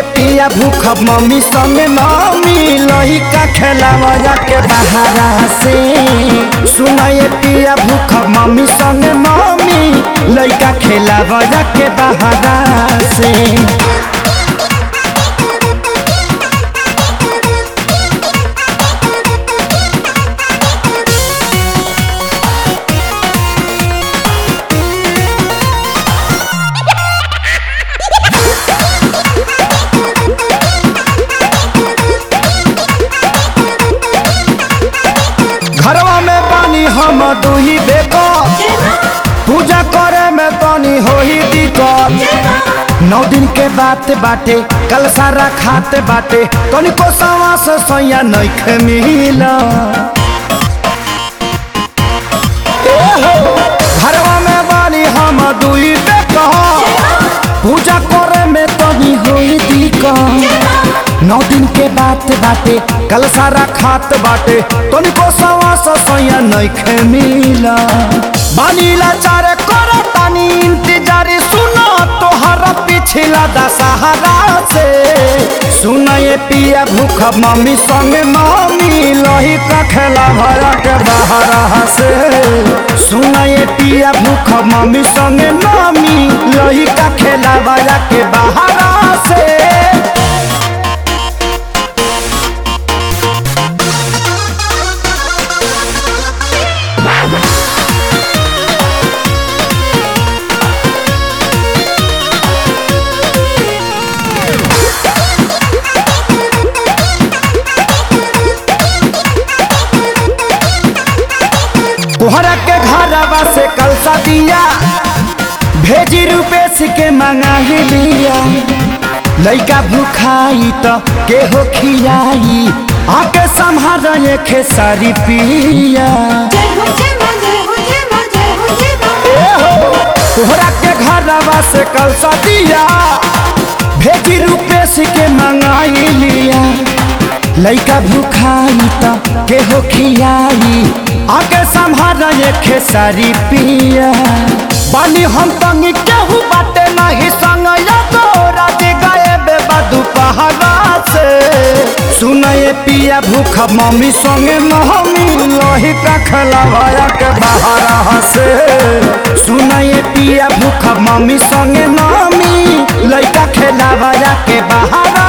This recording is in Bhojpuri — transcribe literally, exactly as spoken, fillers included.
पिया भूख मम्मी संगे मम्मी लइका खेलावा के बहारा से। सुनाए पिया भूख मम्मी संगे मम्मी लइका खेलावा के बहारा से। घरवा में पानी हम दुही बेको पूजा करे में पानी हो ही दिक्कत। नौ दिन के बात बाटे कल सारा खाते बाटे तनिको सवा से सैया नइखे मिला। घरवा में पानी हम दुही बेको पूजा करे में पानी हो ही दिक्कत। नौ दिन के बात बाटे कल सारा खात बाटे तनिको सवा से सैया नइखे मिला। बानीला चारे करे तानी इंतजार सुना तोहरा पिछला दशहरा से। सुनाए पिया भूख मम्मी संगे मम्मी लइका खेलावा के बहारा से। सुनाए पिया भूख मम्मी संगे मम्मी लइका खेलावा के बहारा से। तोहरा के घरवा से कलसा दिया भेजी रुपेश के मंगा ही लिया। लइका भूखाई तो के हो खियाई आके संभाल खेसारी पिया। तोहरा के घरवा से कलसा दिया भेजी रुपेश के मंगाई लिया। लइका भूखाई तो के हो खियाई आगे संभाल खेसारी पिया। बानी हम तंगी केहू बाटे नहीं संग राजी गए बेबा दोपहरा से। सुनाए पिया भूख मम्मी संगे मम्मी लइका खेलावा के बहारा से। सुनाए पिया भूख मम्मी संगे मम्मी लइका खेलावा के बहारा